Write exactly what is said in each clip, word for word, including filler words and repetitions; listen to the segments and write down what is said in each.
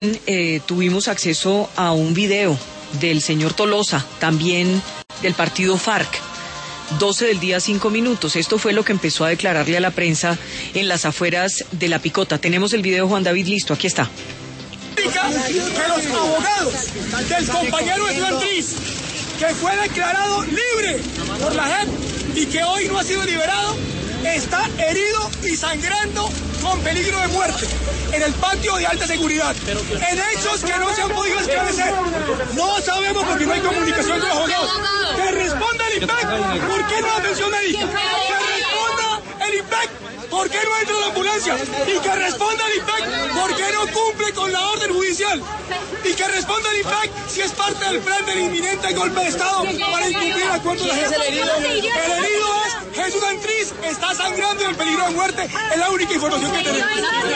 Eh, tuvimos acceso a un video del señor Tolosa, también del partido FARC, doce del día, cinco minutos. Esto fue lo que empezó a declararle a la prensa en las afueras de La Picota. Tenemos el video, Juan David, listo, aquí está. Que los abogados del compañero Edwin Tris, que fue declarado libre por la J E P y que hoy no ha sido liberado, está herido y sangrando con peligro de muerte en el patio de alta seguridad, en hechos que no se han podido esclarecer. No sabemos porque no hay comunicación con los abogados. Que responda el I P E C, ¿por qué no hay atención médica? Que responda el I P E C, ¿por qué no entra la ambulancia? Y que responda el I P E C, ¿por qué no cumple con la orden judicial? Y que responda el I P E C si es parte del plan del inminente golpe de Estado para incumplir acuerdos de la J E P. El herido es Jesús Santrich, está sangrando en el peligro de muerte, es la única información que tenemos.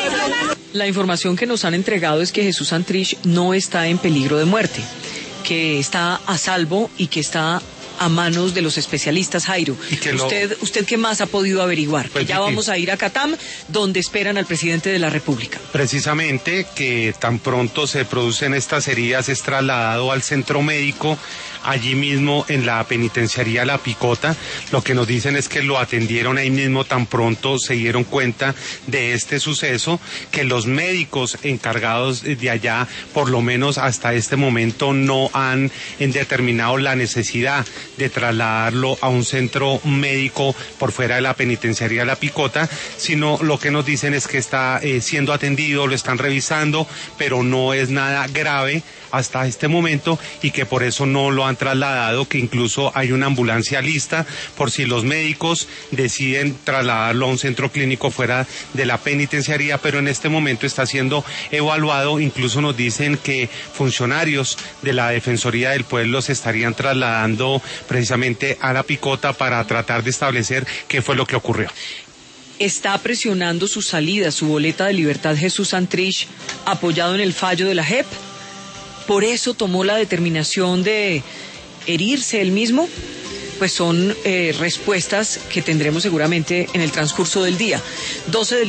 La información que nos han entregado es que Jesús Santrich no está en peligro de muerte, que está a salvo y que está a manos de los especialistas, Jairo. ¿Usted, lo... ¿Usted qué más ha podido averiguar? Pues, ya vamos a ir a Catam, donde esperan al presidente de la República. Precisamente que tan pronto se producen estas heridas es trasladado al centro médico, allí mismo en la penitenciaría La Picota. Lo que nos dicen es que lo atendieron ahí mismo tan pronto se dieron cuenta de este suceso, que los médicos encargados de allá, por lo menos hasta este momento, no han determinado la necesidad de trasladarlo a un centro médico por fuera de la penitenciaría La Picota, sino lo que nos dicen es que está eh, siendo atendido, lo están revisando, pero no es nada grave hasta este momento y que por eso no lo han trasladado, que incluso hay una ambulancia lista por si los médicos deciden trasladarlo a un centro clínico fuera de la penitenciaría, pero en este momento está siendo evaluado. Incluso nos dicen que funcionarios de la Defensoría del Pueblo se estarían trasladando precisamente a La Picota para tratar de establecer qué fue lo que ocurrió. Está presionando su salida, su boleta de libertad, Jesús Santrich, apoyado en el fallo de la J E P. Por eso tomó la determinación de herirse él mismo. Pues son eh, respuestas que tendremos seguramente en el transcurso del día. doce del